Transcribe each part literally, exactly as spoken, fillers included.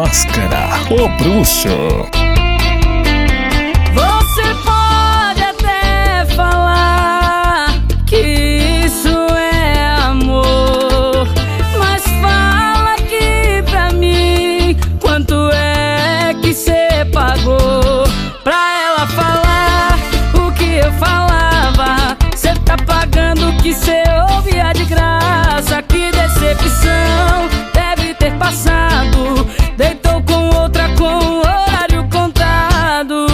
Máscara, o bruxo. Você pode até falar que isso é amor, mas fala aqui pra mim quanto é que cê pagou pra ela falar o que eu falava. Cê tá pagando o que cê ouvia de graça. Que decepção deve ter passado. Deitou com outra com o horário contado.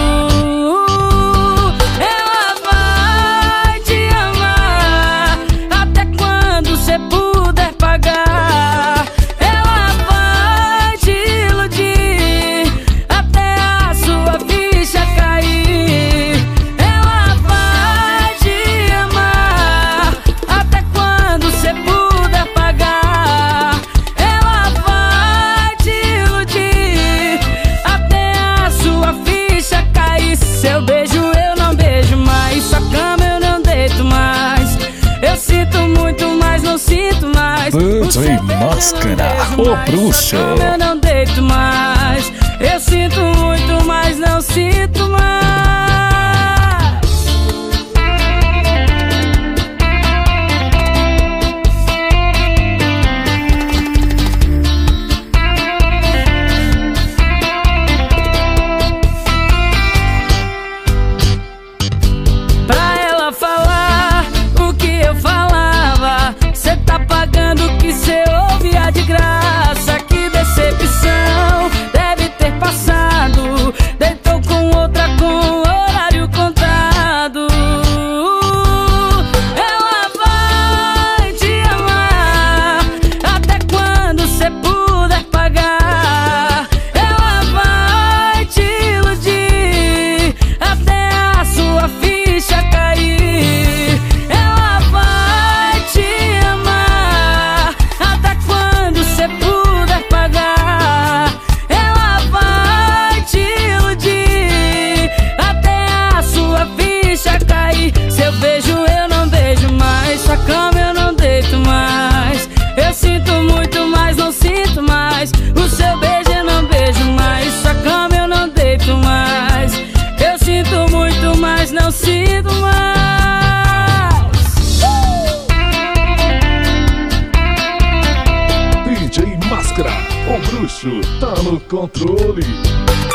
Ela vai te amar até quando cê puder pagar. Ela vai te iludir até a sua ficha cair. Ela vai te amar até quando cê puder pagar. Ela vai te iludir até a sua ficha cair. Seu beijo eu não beijo mais, sua cama eu não deito mais. Eu sinto muito, mas não sinto mais. D J Máscara, o bruxo. Sua cama eu não deito mais. Eu sinto muito, mas não sinto mais. Pra ela falar o que eu falava. Cê tá pagando o que cê ouvia de graça. Que decepção deve ter passado. Deitou com outra com o horário contado. Ela vai te amar até quando cê puder pagar. Ela vai te iludir até a sua ficha cair. Ela vai te amar até quando cê puder pagar. Ela vai te iludir até a sua ficha cair. Seu beijo eu não beijo mais, sua cama eu não deito mais. Eu sinto muito, mas não sinto mais. O seu beijo eu não beijo mais, sua cama eu não deito mais. Eu sinto muito, mas não sinto mais. D J Máscara, o bruxo, tá no controle.